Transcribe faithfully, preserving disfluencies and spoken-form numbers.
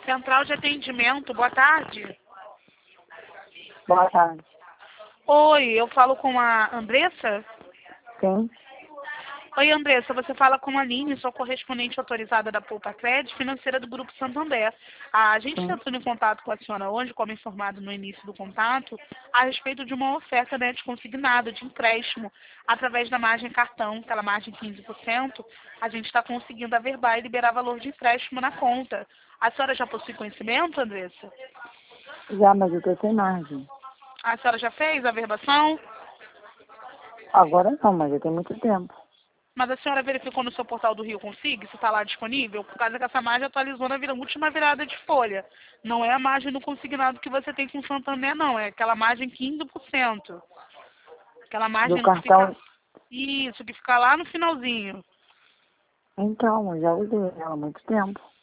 Central de atendimento, boa tarde. Boa tarde. Oi, eu falo com a Andressa? Sim. Oi, Andressa, você fala com a Aline, sou correspondente autorizada da Poupa Crédito, financeira do Grupo Santander. A gente Sim. entrou em contato com a senhora hoje, como informado no início do contato, a respeito de uma oferta, né, de consignado, de empréstimo, através da margem cartão, aquela margem quinze por cento, a gente está conseguindo averbar e liberar valor de empréstimo na conta. A senhora já possui conhecimento, Andressa? Já, mas eu tô sem margem. A senhora já fez a averbação? Agora não, mas já tem muito tempo. Mas a senhora verificou no seu portal do Rio Consig se está lá disponível? Por causa que essa margem atualizou na vira- última virada de folha. Não é a margem do consignado que você tem com o Santander, não. É aquela margem quinze por cento. Aquela Do margem que cartão. fica... Isso, que fica lá no finalzinho. Então, eu já usei ela há muito tempo.